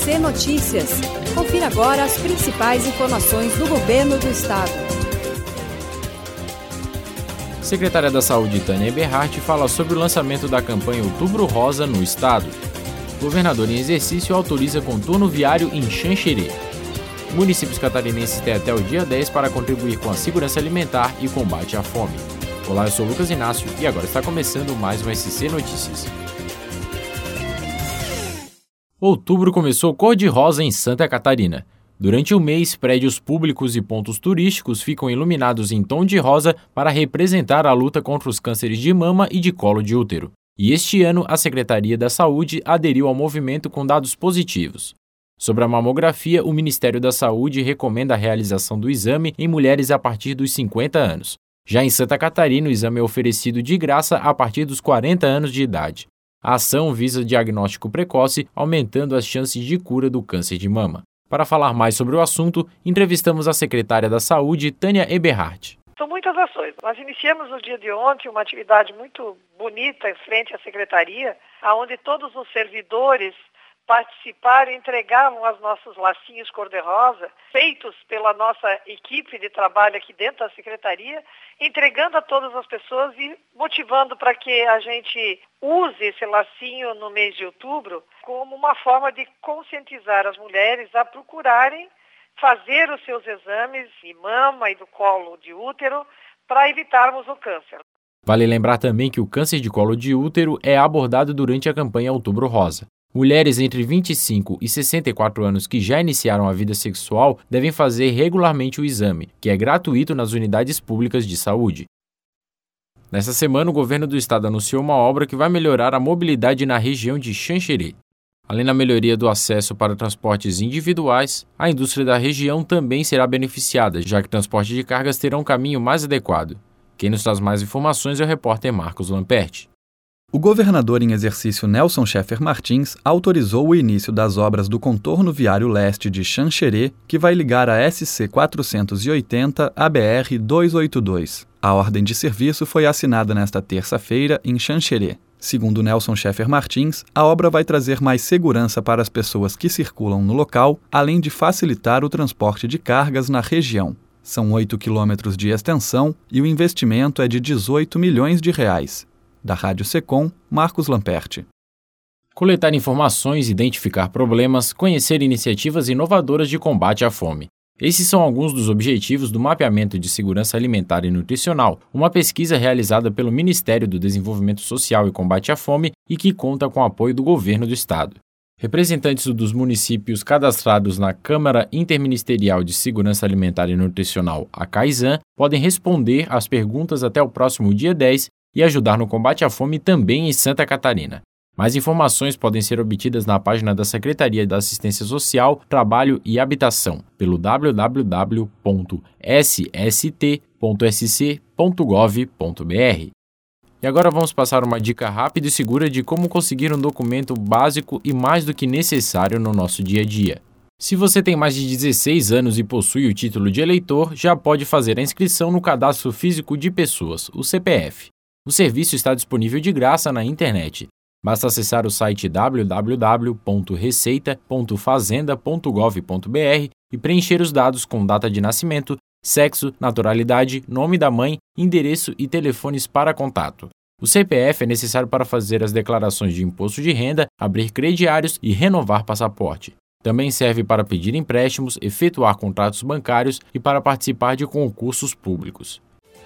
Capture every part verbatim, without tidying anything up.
C Notícias. Confira agora as principais informações do Governo do Estado. Secretária da Saúde, Tânia Eberhardt, fala sobre o lançamento da campanha Outubro Rosa no Estado. Governador em exercício autoriza contorno viário em Xanxerê. Municípios catarinenses têm até o dia dez para contribuir com a segurança alimentar e combate à fome. Olá, eu sou Lucas Inácio e agora está começando mais um S C Notícias. Outubro começou cor-de-rosa em Santa Catarina. Durante o mês, prédios públicos e pontos turísticos ficam iluminados em tom de rosa para representar a luta contra os cânceres de mama e de colo de útero. E este ano, a Secretaria da Saúde aderiu ao movimento com dados positivos. Sobre a mamografia, o Ministério da Saúde recomenda a realização do exame em mulheres a partir dos cinquenta anos. Já em Santa Catarina, o exame é oferecido de graça a partir dos quarenta anos de idade. A ação visa diagnóstico precoce, aumentando as chances de cura do câncer de mama. Para falar mais sobre o assunto, entrevistamos a secretária da Saúde, Tânia Eberhardt. São muitas ações. Nós iniciamos no dia de ontem uma atividade muito bonita em frente à secretaria, onde todos os servidores participaram e entregavam os nossos lacinhos cor-de-rosa, feitos pela nossa equipe de trabalho aqui dentro da secretaria, entregando a todas as pessoas e motivando para que a gente use esse lacinho no mês de outubro como uma forma de conscientizar as mulheres a procurarem fazer os seus exames de mama e do colo de útero para evitarmos o câncer. Vale lembrar também que o câncer de colo de útero é abordado durante a campanha Outubro Rosa. Mulheres entre vinte e cinco e sessenta e quatro anos que já iniciaram a vida sexual devem fazer regularmente o exame, que é gratuito nas unidades públicas de saúde. Nessa semana, o governo do estado anunciou uma obra que vai melhorar a mobilidade na região de Xanxerê. Além da melhoria do acesso para transportes individuais, a indústria da região também será beneficiada, já que transporte de cargas terá um caminho mais adequado. Quem nos traz mais informações é o repórter Marcos Lamperti. O governador em exercício Nelson Schaeffer Martins autorizou o início das obras do contorno viário leste de Xanxerê, que vai ligar a S C quatrocentos e oitenta à B R duzentos e oitenta e dois. A ordem de serviço foi assinada nesta terça-feira em Xanxerê. Segundo Nelson Schaeffer Martins, a obra vai trazer mais segurança para as pessoas que circulam no local, além de facilitar o transporte de cargas na região. São oito quilômetros de extensão e o investimento é de dezoito milhões de reais. Da Rádio Secom, Marcos Lamperti. Coletar informações, identificar problemas, conhecer iniciativas inovadoras de combate à fome. Esses são alguns dos objetivos do Mapeamento de Segurança Alimentar e Nutricional, uma pesquisa realizada pelo Ministério do Desenvolvimento Social e Combate à Fome e que conta com o apoio do Governo do Estado. Representantes dos municípios cadastrados na Câmara Interministerial de Segurança Alimentar e Nutricional, a CAISAN, podem responder às perguntas até o próximo dia dez e ajudar no combate à fome também em Santa Catarina. Mais informações podem ser obtidas na página da Secretaria da Assistência Social, Trabalho e Habitação, pelo w w w ponto s s t ponto s c ponto gov ponto b r. E agora vamos passar uma dica rápida e segura de como conseguir um documento básico e mais do que necessário no nosso dia a dia. Se você tem mais de dezesseis anos e possui o título de eleitor, já pode fazer a inscrição no Cadastro Físico de Pessoas, o C P F. O serviço está disponível de graça na internet. Basta acessar o site w w w ponto receita ponto fazenda ponto gov ponto b r e preencher os dados com data de nascimento, sexo, naturalidade, nome da mãe, endereço e telefones para contato. O C P F é necessário para fazer as declarações de imposto de renda, abrir crediários e renovar passaporte. Também serve para pedir empréstimos, efetuar contratos bancários e para participar de concursos públicos.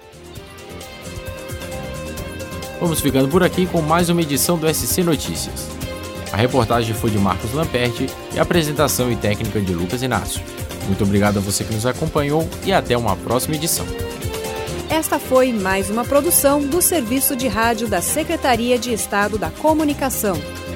Vamos ficando por aqui com mais uma edição do S C Notícias. A reportagem foi de Marcos Lamperti e a apresentação e técnica de Lucas Inácio. Muito obrigado a você que nos acompanhou e até uma próxima edição. Esta foi mais uma produção do Serviço de Rádio da Secretaria de Estado da Comunicação.